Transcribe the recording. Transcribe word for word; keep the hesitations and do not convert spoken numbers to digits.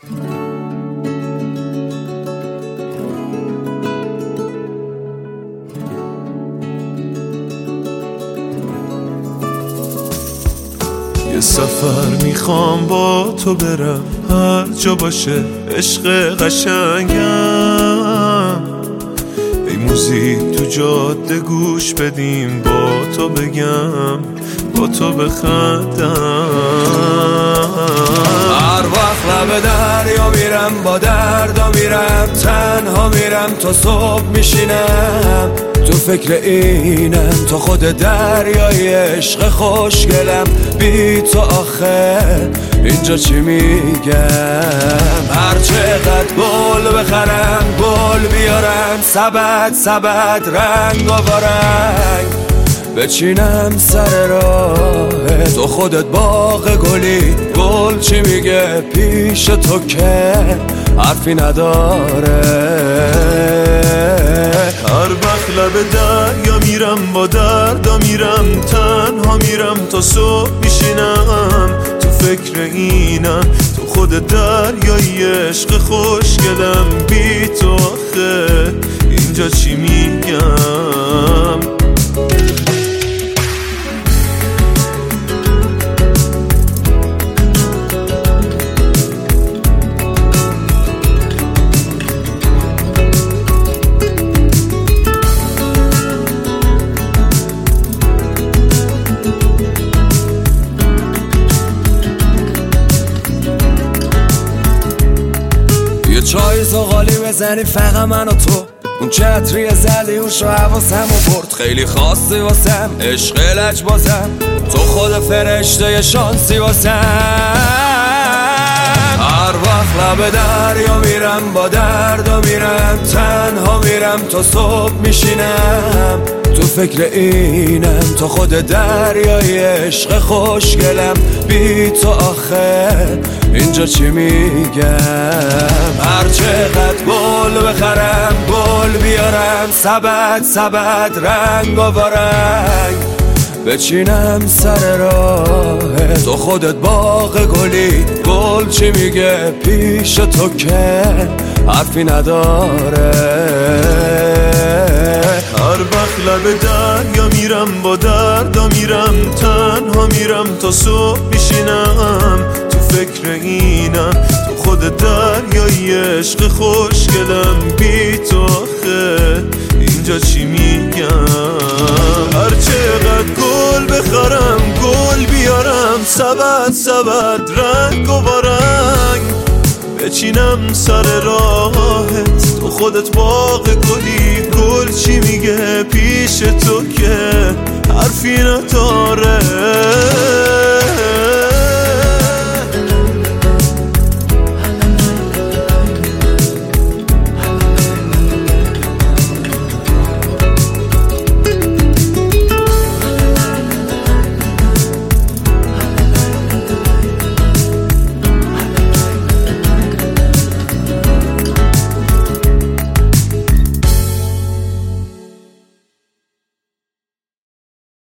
یه سفر میخوام با تو برم، هر جا باشه عشق قشنگم. ای موزیک تو جاده گوش بدیم، با تو بگم با تو بخندم. هر وقت لب دریا میرم با دردا میرم، تنها میرم تا صبح میشینم. تو فکر اینم تا خود دریای عشق خوشگلم. بی تو آخه اینجا چی میگم؟ هر چقدر گل بخرم گل بیارم، سبد سبد رنگ و رنگ بچینم سر راه تو. خودت باغ گلی، گل چی میگه پیش تو که حرفی نداره. هر وقت لب دریا میرم با دردا میرم، تنها میرم تا صبح میشینم. تو فکر اینم تو خود دریای عشق خوشگلم. بی تو آخه اینجا چی میگم؟ چای زغالی بزنی فقط من و تو، اون چتری زلیوش رو حواسم و برد. خیلی خاصی واسم عشق لج بازم، تو خود فرشته شانسی واسم. هر وقت لب دریا میرم با دردا میرم، تنها میرم تا صبح میشینم. تو فکر اینم تا خود دریای عشق خوشگلم. بی تو آخه اینجا چی میگم؟ هر چقدر گل بخرم گل بیارم، سبد سبد رنگ و رنگ بچینم سر راه تو. خودت باغ گلی، گل چی میگه پیش تو که حرفی نداره. هر وقت لب دریا میرم با دردا میرم، تنها میرم تا صبح میشینم. تو فکر اینم تو خود دریای عشق خوشگلم. بی تو آخه اینجا چی میگم؟ هر چقدر گل بخرم گل بیارم، سبد سبد رنگ و رنگ بچینم سر راهت. تو خودت باغ گلی، گل چی میگه پیش تو که حرفی نداره.